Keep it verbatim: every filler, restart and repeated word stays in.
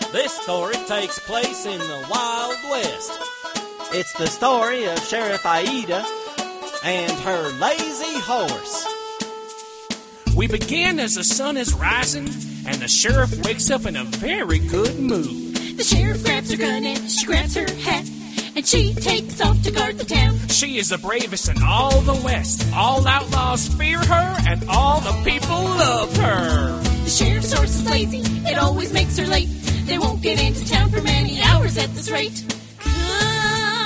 This story takes place in the Wild West. It's the story of Sheriff Aida and her lazy horse. We begin as the sun is rising, and the sheriff wakes up in a very good mood. The sheriff grabs her gun and she grabs her hat, and she takes off to guard the town. She is the bravest in all the West. All outlaws fear her, and all the people love her. The sheriff's horse is lazy, it always makes her late. They won't get into town for many hours at this rate. Come